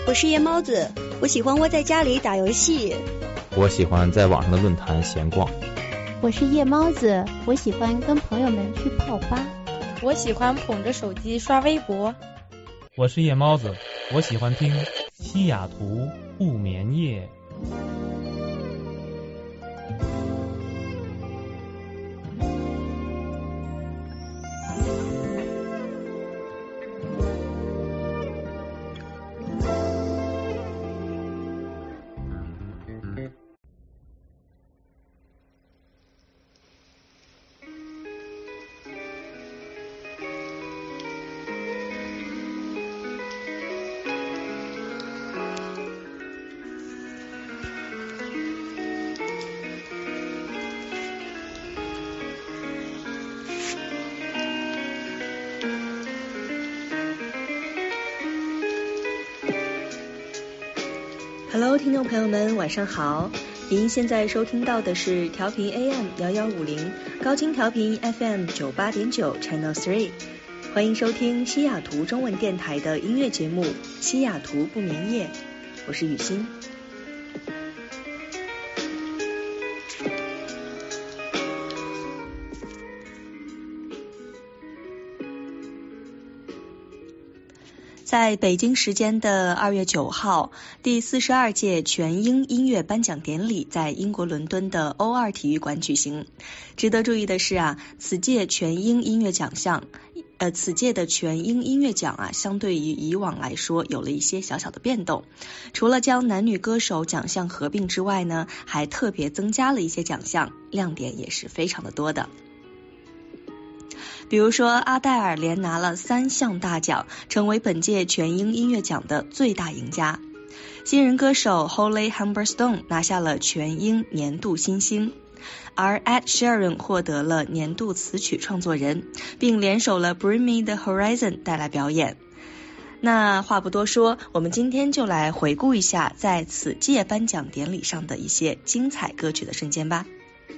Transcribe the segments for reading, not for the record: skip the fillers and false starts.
我是夜猫子，我喜欢窝在家里打游戏。 我喜欢在网上的论坛闲逛。 我是夜猫子，我喜欢跟朋友们去泡吧。 我喜欢捧着手机刷微博。 我是夜猫子，我喜欢听西雅图不眠夜。 Hello， 听众朋友们，晚上好！您现在收听到的是调频 AM1150，高清调频 FM98.9 Channel 3， 欢迎收听西雅图中文电台的音乐节目《西雅图不眠夜》，我是雨欣。在北京时间的2月9号，第42届全英音乐颁奖典礼在英国伦敦的 O2 体育馆举行。值得注意的是此届全英音乐奖相对于以往来说有了一些小小的变动。除了将男女歌手奖项合并之外呢，还特别增加了一些奖项，亮点也是非常的多的。比如说，阿黛尔连拿了3项大奖，成为本届全英音乐奖的最大赢家。新人歌手 Holly Humberstone 拿下了全英年度新星，而 Ed Sheeran 获得了年度词曲创作人，并联手了 Bring Me the Horizon 带来表演。那话不多说，我们今天就来回顾一下在此届颁奖典礼上的一些精彩歌曲的瞬间吧。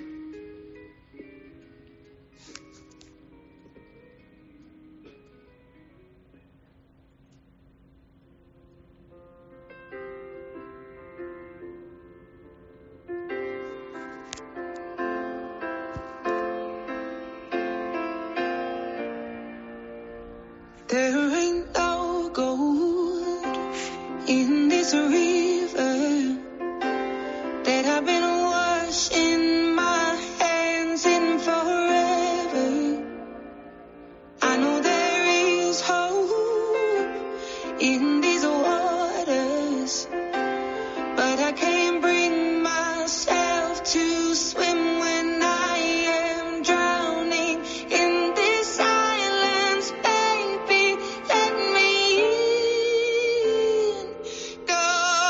There ain't no gold in this river that I've been washing my hands in forever. I know there is hope in these waters, but I can't bring myself to swim when I am drowning in this silence. Baby, let me in. Go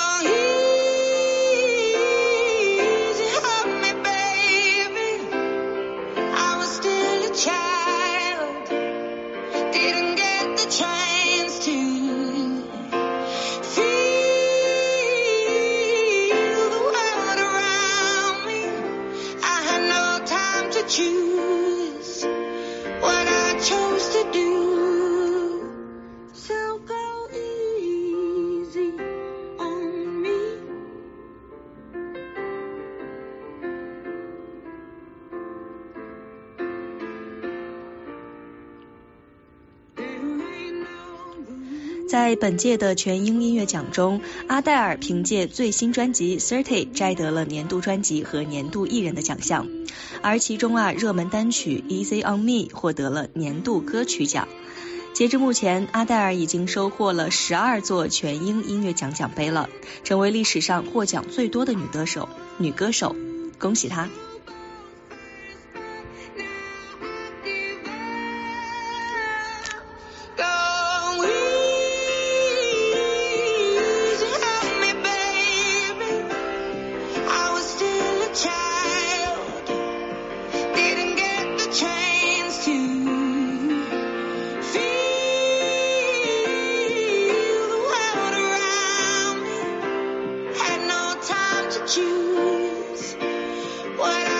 easy on me, baby. I was still a child, didn't get the chance to feel the world around me. I had no time to choose what I chose to do. So go easy on me. There ain't no 在本届的全英音乐奖中，阿黛尔凭借最新专辑 30 摘得了年度专辑和年度艺人的奖项，而其中热门单曲 Easy on Me 获得了年度歌曲奖。截至目前，阿黛尔已经收获了12座全英音乐奖奖杯了，成为历史上获奖最多的女歌手，恭喜她！ Choose what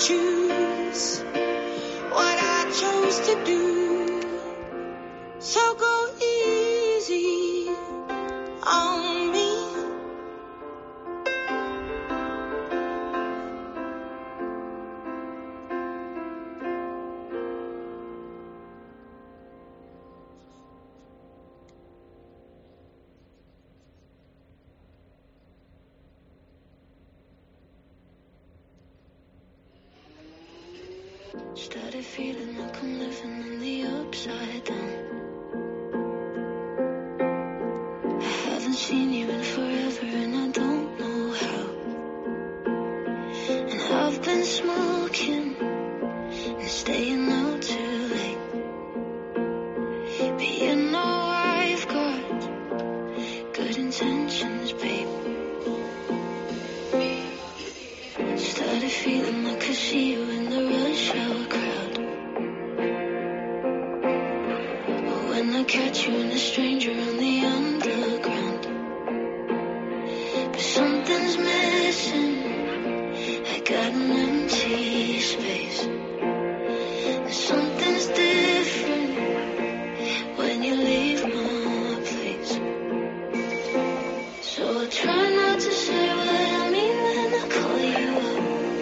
choose what I chose to do. So go easy on me. Started feeling like I'm living in the upside down. I haven't seen you in forever and I don't know how. And I've been smoking and staying out too late. But you know I've got good intentions, babe. Started feeling like I see you in the rush hour crowd. But when I catch you and a stranger on the underground. But something's missing, I got an empty space. And something's different when you leave my place. So I try not to say what I mean when I call you up.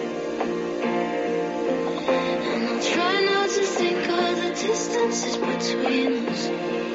Try not to think of the distances between us.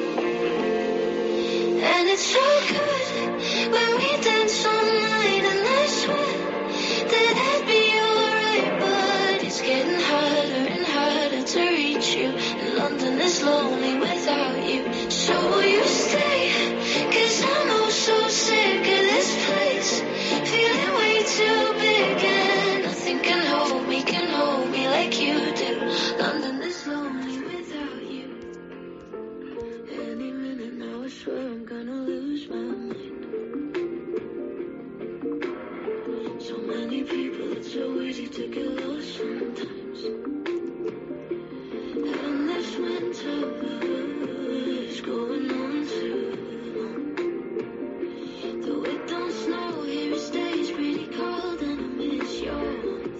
And it's so good when we dance all night. And I swear that I'd be alright. But it's getting harder and harder to reach you. And London is lonely without you. So will you stay? 'Cause I'm oh so sick of this place. Feeling way too big. And nothing can hold me like you do. London is lonely without you. Any minute now I swear I'm gonna lose my mind. So many people, it's so easy to get lost sometimes. And this winter is going on too long. Though it don't snow here, it stays pretty cold and I miss your warmth.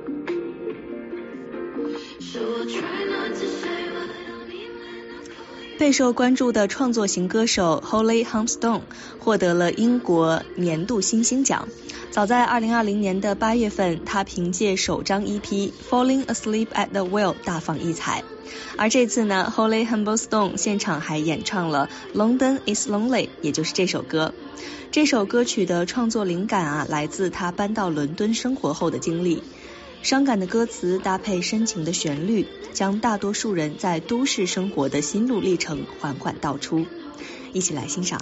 So I'll try not to say what I mean when I call you. 备受关注的创作型歌手 Holly Humberstone 获得了英国年度新星奖。早在2020年的8月份，他凭借首张 EP Falling Asleep at the Wheel 大放异彩。而这次呢 Holly Humberstone 现场还演唱了 London is Lonely， 也就是这首歌。这首歌曲的创作灵感来自他搬到伦敦生活后的经历。伤感的歌词搭配深情的旋律，将大多数人在都市生活的心路历程缓缓道出。一起来欣赏。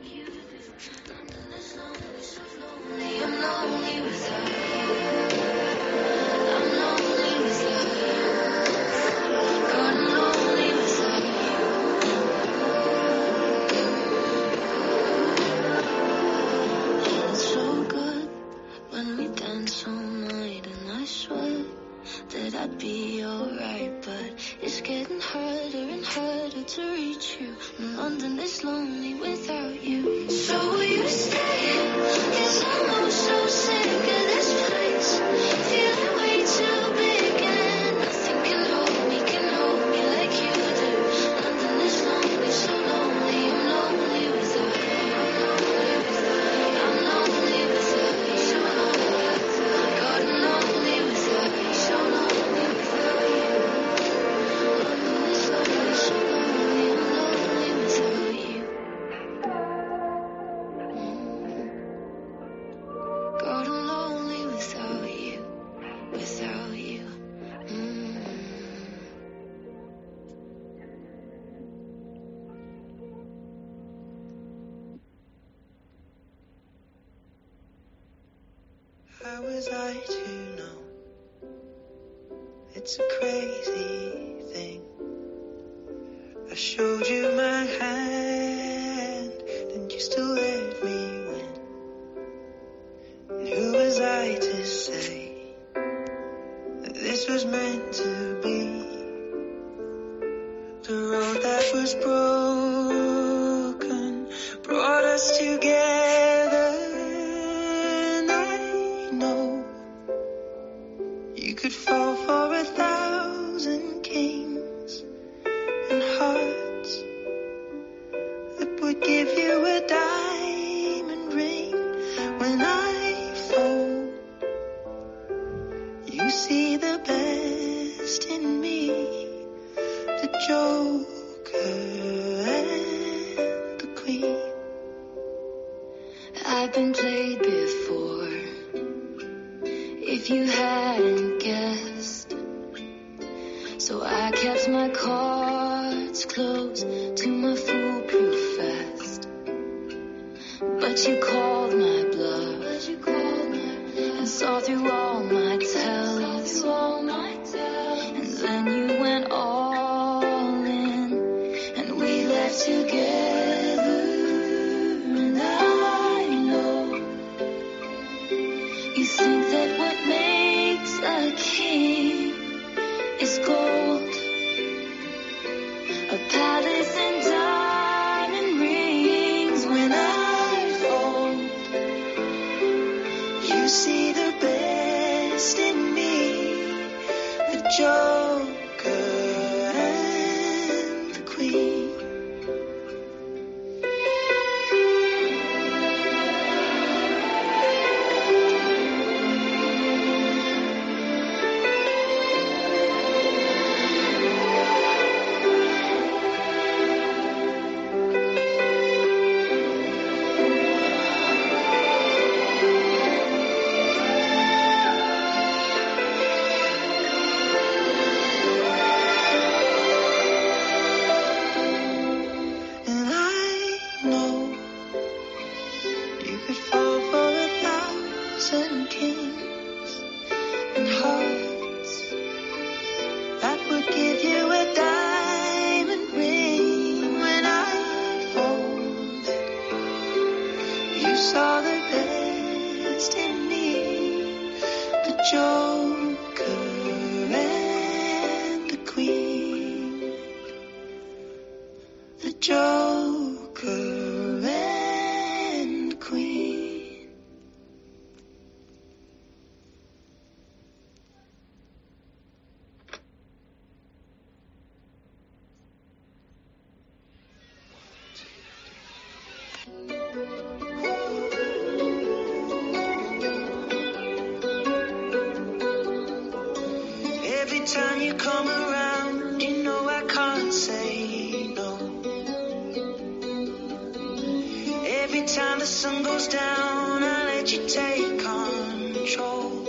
I'd be alright, but it's getting harder and harder to reach you. And London is lonely without you. So will you stay? 'Cause I'm oh so sick of this place. Feeling way too big and nothing can hold me like you do. London is lonely, so lonely, I'm lonely without you. I'm lonely without you, so lonely. God, I'm lonely without you, so lonely. How was I to know? It's a crazy thing. I showed you my hand, then you still let me win. And who was I to say that this was meant to be? The road that was broken brought us together. And I know You could fall for 1,000 kings and hearts that would give you a diamond ring. When I fold, you see the best in me, the Joker and the Queen. I've been played before, if you hadn't guessed, so I kept my cards close to my foolproof vest. But you called my bluff, and saw through all my tells, and then you went all in, and we left together. And I know you think that what makes a king is gold, a palace and diamond rings. When I fold, you see the best in me, the Joker and the Queen. Every time you come around, you know I can't say no. Every time the sun goes down, I let you take control.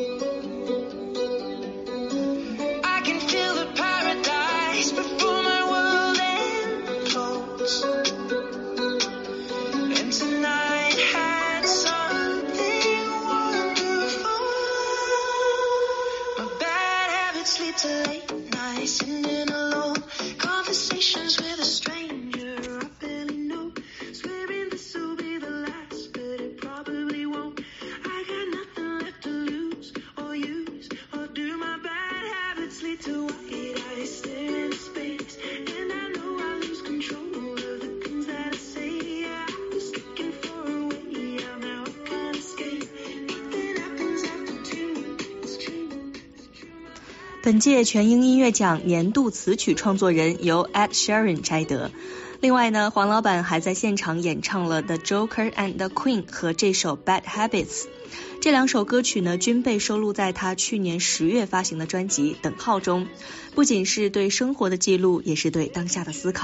I can feel the paradise before my world implodes. And tonight had something wonderful. My bad habits sleep till late night, sitting alone, conversations with a stranger I barely know, swearing this will be the last, but it probably won't. I got nothing left to lose or use or do. My bad habits lead to white eyes staring into space, and I know I lose control of the things that I say. I was looking for a way out, now I can't escape. Nothing happens after two, it's true. 本届全英音乐奖年度词曲创作人由 Ed Sheeran 摘得。另外呢，黄老板还在现场演唱了 The Joker and the Queen 和这首 Bad Habits。这两首歌曲呢，均被收录在他去年10月发行的专辑《等号》中，不仅是对生活的记录，也是对当下的思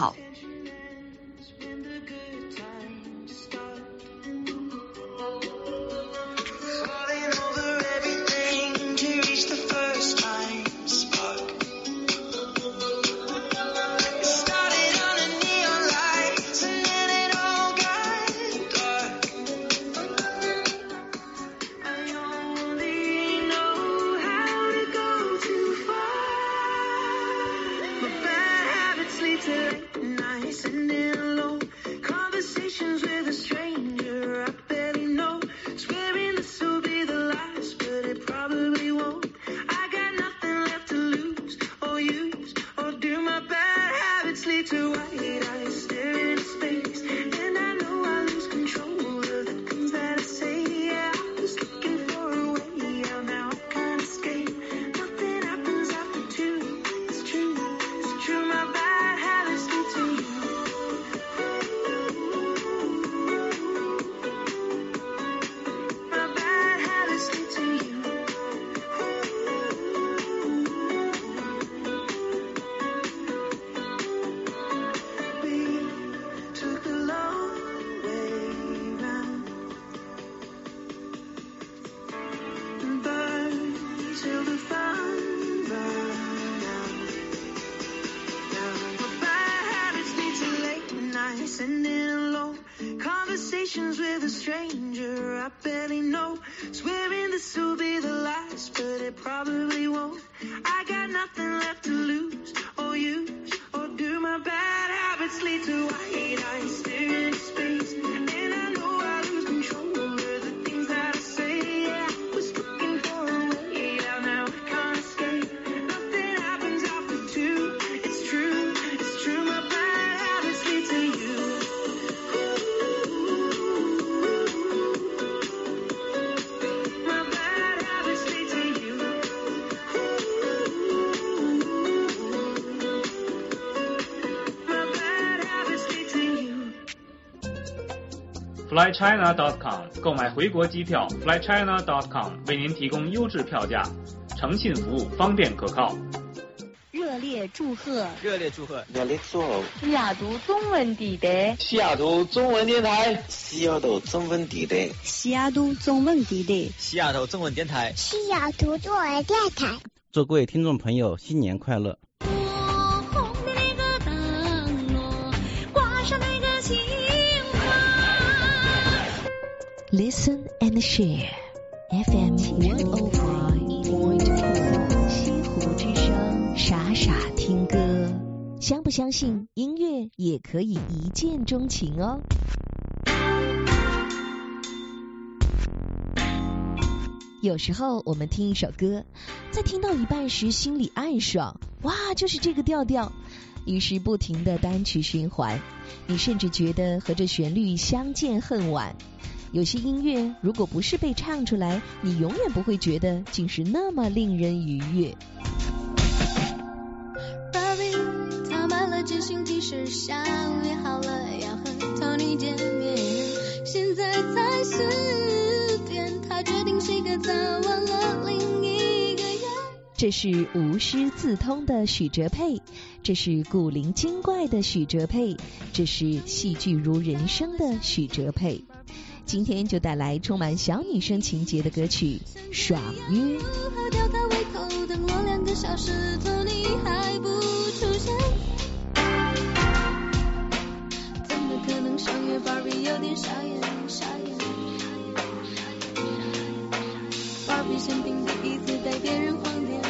考。Sleep till late night. conversations with a stranger I barely know. Swearing this will be the last, but it probably won't. I got nothing left to lose or use, or do my bad habits lead to white eyes staring into space? And I know I lose control over the things that I say. Yeah, I was looking for a way out, now I can't escape. Nothing happens after two. It's true, my bad habits lead to you. My bad habits lead to you. My bad habits lead to you. flychina.com 购买回国机票 flychina.com 为您提供优质票价，诚信服务，方便可靠。 热烈祝贺！ 热烈祝贺！ 热烈祝贺！ 西雅图中文地带， 西雅图中文电台，西雅图中文地带， 西雅图中文地带， 西雅图中文电台， 西雅图中文电台。 祝各位听众朋友新年快乐！ 红的那个灯笼，挂上那个情话。 Listen and share FM 105.4西湖之声，傻傻听歌。相不相信音乐也可以一见钟情哦？有时候我们听一首歌，在听到一半时心里暗爽，哇，就是这个调调，于是不停的单曲循环，你甚至觉得和这旋律相见恨晚。有些音乐如果不是被唱出来，你永远不会觉得竟是那么令人愉悦。 Barbie 她买了件新 T 恤，下午约好了要和 Tony 见面，现在才4点，她决定睡个早，忘了另一个人。 这是无师自通的许哲佩，这是古灵精怪的许哲佩，这是戏剧如人生的许哲佩。今天就带来充满小女生情节的歌曲《爽约》。 喝掉他胃口，等了2个小时，Tony还不出现，怎么可能爽约 ？Barbie 有点傻眼。Barbie 生平第一次带别人晃点。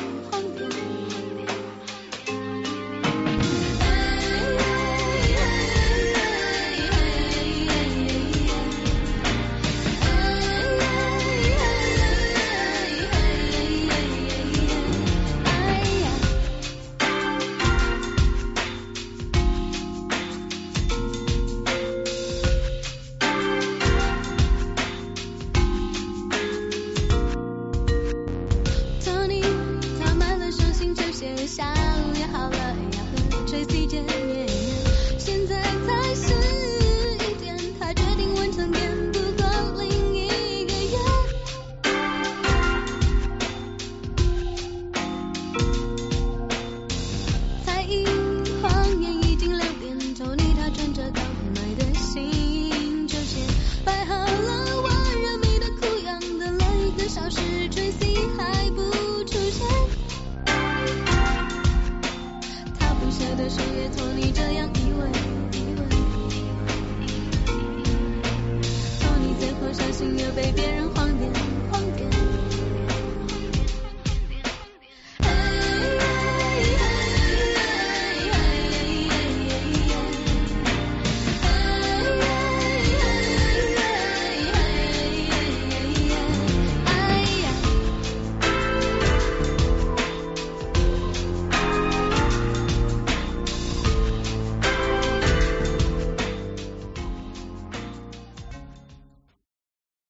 被别人